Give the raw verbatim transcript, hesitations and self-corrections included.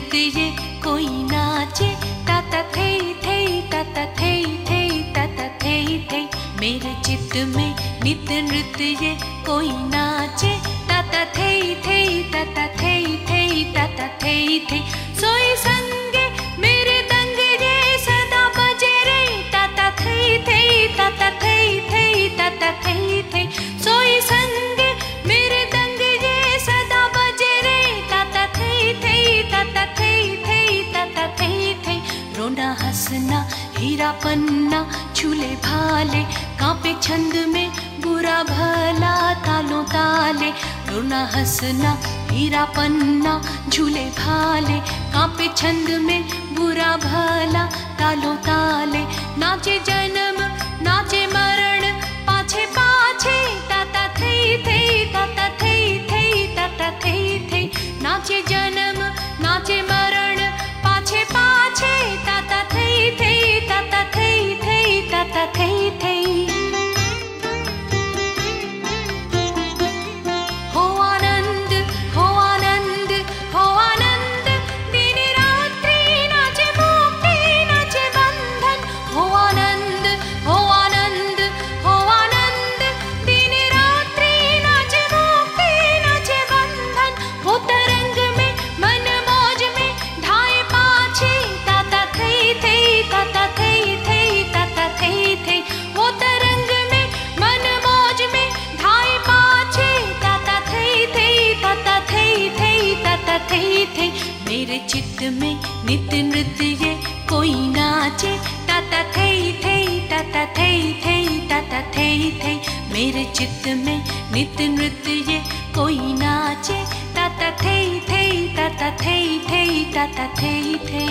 नृत्य ये कोई नाचे, ताता थे थे ताता थे थे ताता थे थे। मेरे चित्त में नित्य नृत्य ये कोई नाचे, ताता थे थे ताता थे थे ताता थे थे। सोई संगे मेरे दंग ये सदा बजे रे, ताता थे थे ताता थे थे ताता थे थे। सोई संगे मेरे दंग ये सदा बजे रे, ताता थे थे ताता थे थे ताता थे थे। रोना हंसना हीरा पन्ना झूले भाले, कांपे छंद में बुरा भला तालों ताले। रोना हंसना हीरा पन्ना झूले भाले, कांपे छंद में बुरा भला तालों ताले। नाचे जन्म नाचे मरण पाछे पाछे, ताता थे थे ताता थे थे ताता थे थे। नाचे जन्म नाचे मरण पाछे पाछे, ताता थे थे ताता थे थे ताता थे थे। हो आनंद हो आनंद हो आनंद, दिन रात्रि नाचे मुक्ति नाचे बंधन। हो आनंद हो आनंद हो आनंद, दिन रात्रि नाचे मुक्ति नाचे बंधन। हो तरंग में मन मौज में ढाए पाछे, ताता थे थे ताता थे थे ताता थे थे। वो तरंग में मन मौज में ढाए पाछे, ताता थे थे ताता थे थे ताता थे थे। मेरे चित्त में नित्य नृत्य ये कोई नाचे, ताता थे थे ताता थे थे ताता थे थे। मेरे चित्त में नित्य नृत्य ये कोई नाचे, ताता थे थे ताता थे थे ताता थे थे।